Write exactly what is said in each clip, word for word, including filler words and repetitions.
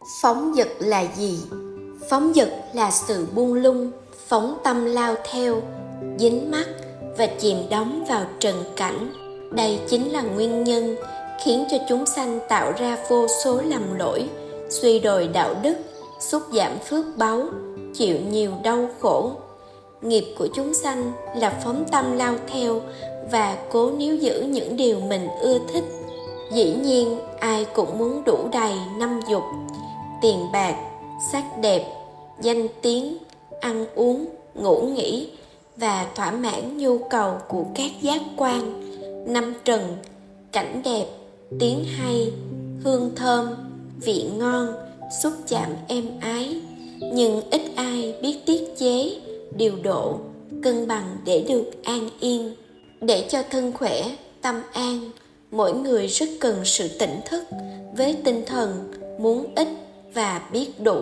Phóng dật là gì? Phóng dật là sự buông lung, phóng tâm lao theo, dính mắc và chìm đắm vào trần cảnh. Đây chính là nguyên nhân khiến cho chúng sanh tạo ra vô số lầm lỗi, suy đồi đạo đức, sút giảm phước báu, chịu nhiều đau khổ. Nghiệp của chúng sanh là phóng tâm lao theo và cố níu giữ những điều mình ưa thích. Dĩ nhiên ai cũng muốn đủ đầy năm dục: tiền bạc, sắc đẹp, danh tiếng, ăn uống, ngủ nghỉ và thỏa mãn nhu cầu của các giác quan, năm trần, cảnh đẹp, tiếng hay, hương thơm, vị ngon, xúc chạm êm ái. Nhưng ít ai biết tiết chế, điều độ, cân bằng để được an yên. Để cho thân khỏe, tâm an, mỗi người rất cần sự tỉnh thức với tinh thần muốn ít và biết đủ.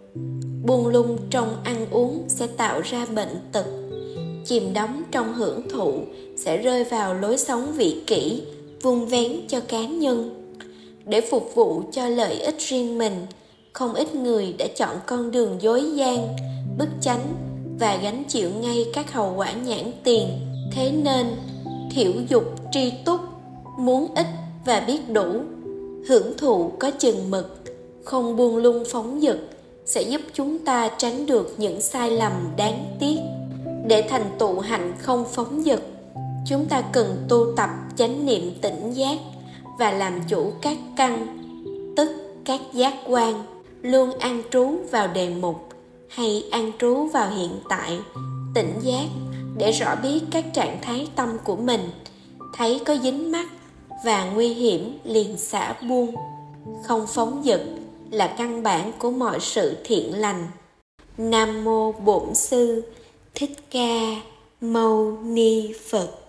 Buông lung trong ăn uống sẽ tạo ra bệnh tật. Chìm đắm trong hưởng thụ sẽ rơi vào lối sống vị kỷ, vun vén cho cá nhân. Để phục vụ cho lợi ích riêng mình, không ít người đã chọn con đường dối gian, bất chánh và gánh chịu ngay các hậu quả nhãn tiền. Thế nên, thiểu dục tri túc, muốn ít và biết đủ, hưởng thụ có chừng mực, không buông lung phóng dật sẽ giúp chúng ta tránh được những sai lầm đáng tiếc. Để thành tựu hạnh không phóng dật, chúng ta cần tu tập chánh niệm tỉnh giác và làm chủ các căn, tức các giác quan, luôn an trú vào đề mục hay an trú vào hiện tại, tỉnh giác để rõ biết các trạng thái tâm của mình, thấy có dính mắc và nguy hiểm liền xả buông. Không phóng dật là căn bản của mọi sự thiện lành. Nam mô Bổn Sư Thích Ca Mâu Ni Phật.